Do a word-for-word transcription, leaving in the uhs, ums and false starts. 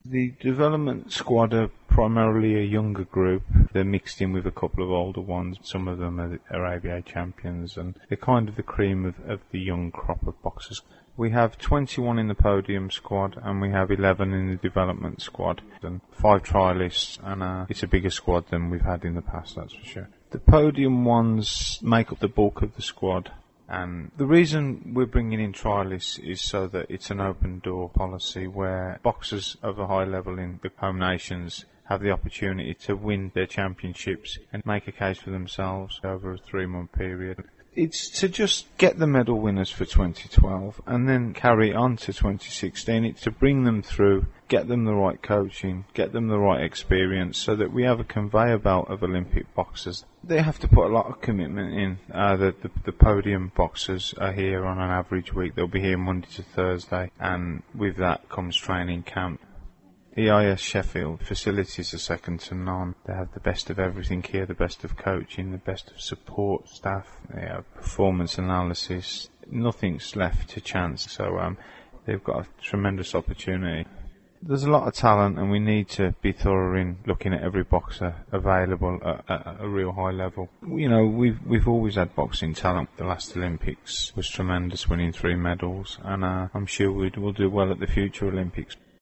The development squad are primarily a younger group. They're mixed in with a couple of older ones. Some of them are, are A B A champions, and they're kind of the cream of, of the young crop of boxers. We have twenty-one in the podium squad, and we have eleven in the development squad, and five trialists, and uh, it's a bigger squad than we've had in the past, that's for sure. The podium ones make up the bulk of the squad. And the reason we're bringing in trialists is so that it's an open door policy where boxers of a high level in the home nations have the opportunity to win their championships and make a case for themselves over a three month period. It's to just get the medal winners for twenty twelve and then carry on to twenty sixteen. It's to bring them through, get them the right coaching, get them the right experience so that we have a conveyor belt of Olympic boxers. They have to put a lot of commitment in. Uh, the, the, the podium boxers are here on an average week. They'll be here Monday to Thursday, and with that comes training camp. E I S Sheffield facilities are second to none. They have the best of everything here, the best of coaching, the best of support staff, they have performance analysis. Nothing's left to chance, so um, they've got a tremendous opportunity. There's a lot of talent, and we need to be thorough in looking at every boxer available at, at a real high level. You know, we've we've always had boxing talent. The last Olympics was tremendous, winning three medals, and uh, I'm sure we'd, we'll do well at the future Olympics.